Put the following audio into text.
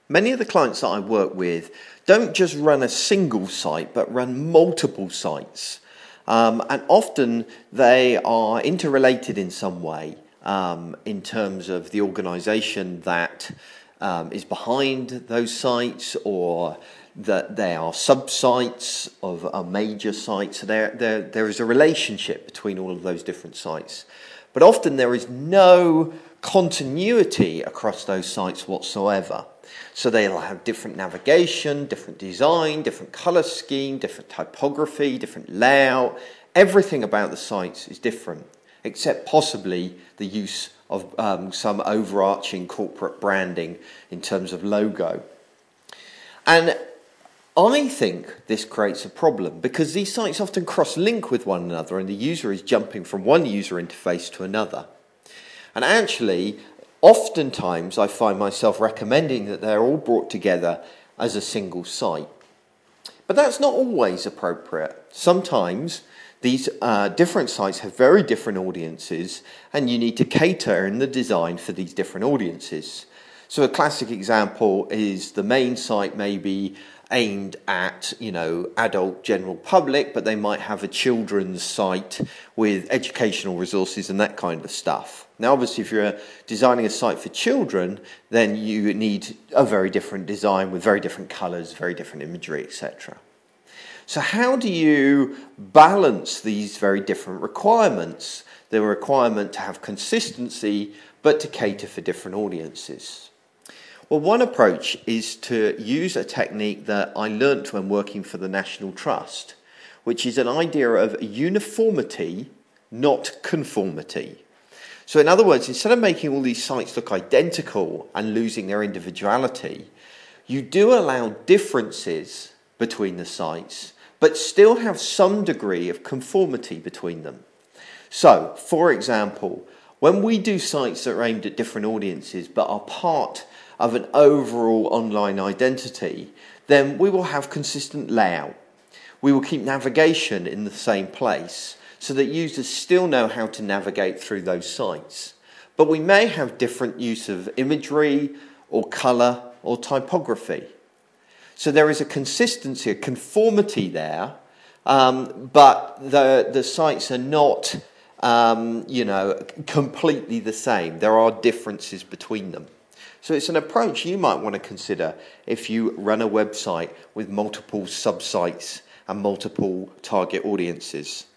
Many of the clients that I work with don't just run a single site, but run multiple sites. And often they are interrelated in some way in terms of the organisation that is behind those sites, or that they are sub-sites of a major site. So there is a relationship between all of those different sites. But often there is no continuity across those sites whatsoever. So they'll have different navigation, different design, different colour scheme, different typography, different layout. Everything about the sites is different, except possibly the use of some overarching corporate branding in terms of logo. And I think this creates a problem because these sites often cross-link with one another and the user is jumping from one user interface to another. And actually, oftentimes I find myself recommending that they're all brought together as a single site. But that's not always appropriate. Sometimes these different sites have very different audiences, and you need to cater in the design for these different audiences. So a classic example is the main site may be aimed at, adult general public, but they might have a children's site with educational resources and that kind of stuff. Now, obviously, if you're designing a site for children, then you need a very different design with very different colours, very different imagery, etc. So how do you balance these very different requirements? The requirement to have consistency, but to cater for different audiences. Well, one approach is to use a technique that I learnt when working for the National Trust, which is an idea of uniformity, not conformity. So in other words, instead of making all these sites look identical and losing their individuality, you do allow differences between the sites, but still have some degree of conformity between them. So, for example, when we do sites that are aimed at different audiences but are part of an overall online identity, then we will have consistent layout. We will keep navigation in the same place so that users still know how to navigate through those sites. But we may have different use of imagery or colour or typography. So there is a consistency, a conformity there, but the sites are not, completely the same. There are differences between them. So it's an approach you might want to consider if you run a website with multiple sub-sites and multiple target audiences.